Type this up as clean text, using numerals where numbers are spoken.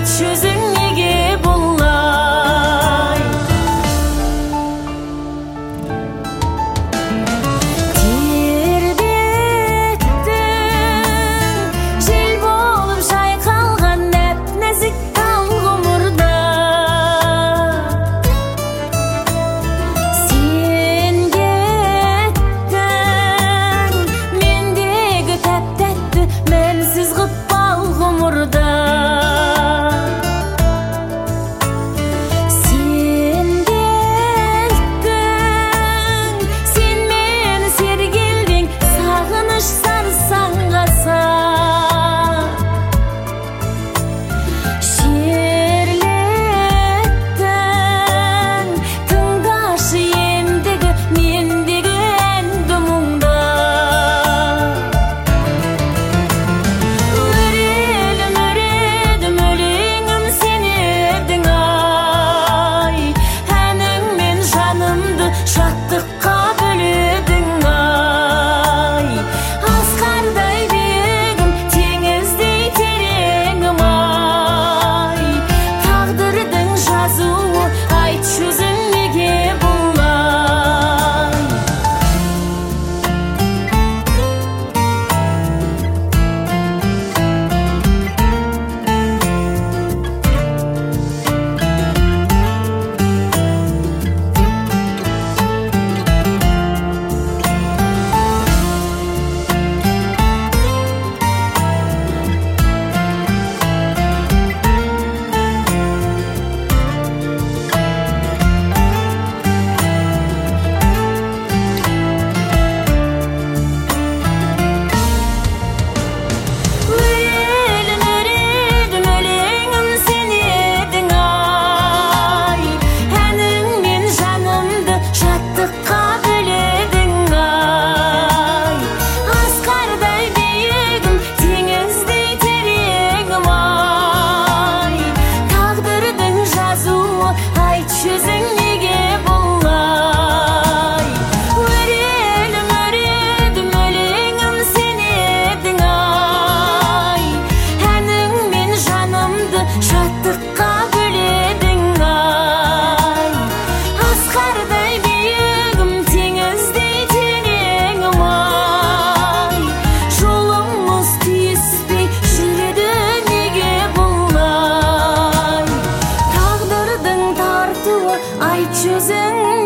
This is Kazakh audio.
айтшы өзің неге бұлай? Тербеттің жел болып жайқалған нәп-нәзік тал ғұмырда, сен кеттің мендегі тәп-тәтті мәнсіз ғып бал ғұмырда. Сен келттің, сен мені сергелдең, сағыныш сарсаңғаса. Шерлеттің, тыңдашы ендігі мендегі әнді мұңда. Өрелім өредім өлеңім сен едің ай, әніңмен жанымды шаттыққа бөледің ай. Асқардай биігім, теңіздей тереңім ай, тағдырдың жазуы айтшы өзің неге бұлай? Өрелім өредім өлеңім сен едің ай, әніңмен жанымды шаттыққа бөледің ай. Асқардай биігім, теңіздей тереңім ай, тағдырдың жазуы айтшы өзің неге бұлай? Өрелім өредім өлеңім сен едің ай, әніңмен жанымды шаттыққа бөледің ай. Асқардай биігім, теңіздей тереңім ай, жолымыз түйіспей жүреді неге бұлай? Тағдырдың тартуы айтшы өзің